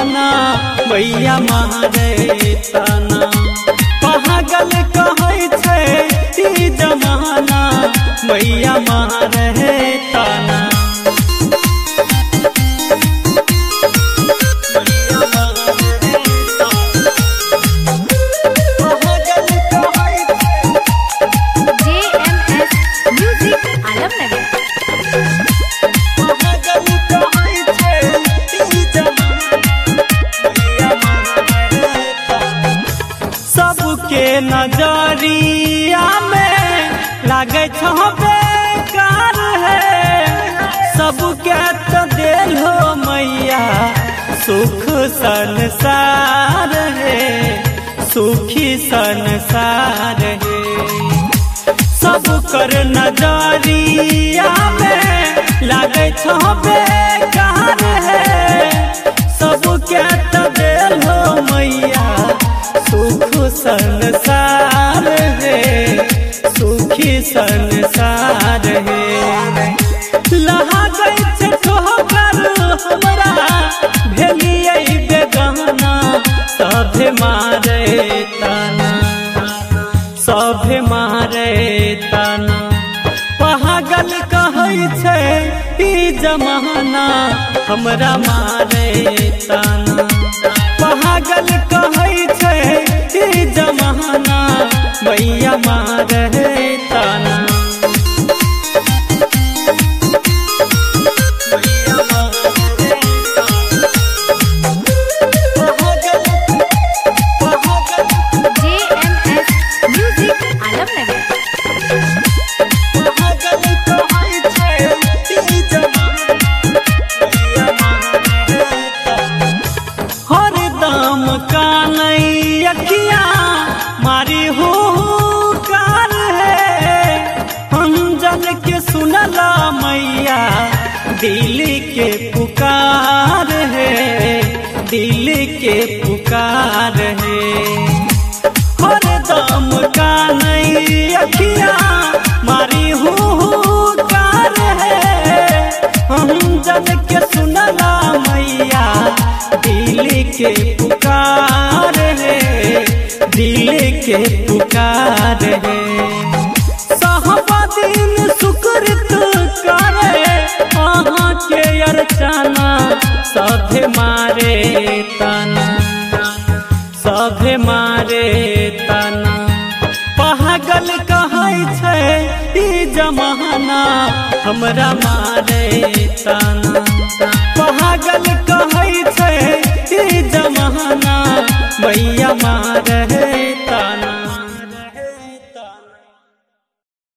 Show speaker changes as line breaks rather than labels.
जमाना मैया मारे ताना। पागल कहै छै ई जमाना मैया मारे ताना। सबके नजरिया में लागे छो बेकार है, सबके तो दिल हो मैया सुख संसार है, सुखी संसार है। सब कर नजरिया में लागे छो बेकार है, सबके तो दिल हो मैया सुख संसार है, सुखी संसार है। लहा गई छे ठोकर हमरा भेलिए बेगाना, सभे मारे ताना, सभे मारे ताना। पागल कहै छै ई जमाना हमरा मारे ताना। पागल कहै छै ई जमाना मैया मारे ताना। मारी हो कार है अंजन के सुनला मैया, दिल के पुकार है, दिल के पुकार है। हर दम का नई अखिया मारी हो कार है अंजन के सुनला मैया, दिल के पुकार है, दिल के पुकार है। सहबदीन सुकृत करे अहाँ के अर्चना, सभे मारे ताना, सभे मारे ताना। पागल कहै छै ई जमाना हमरा मारे ताना। पागल कहै छै ई जमाना मैया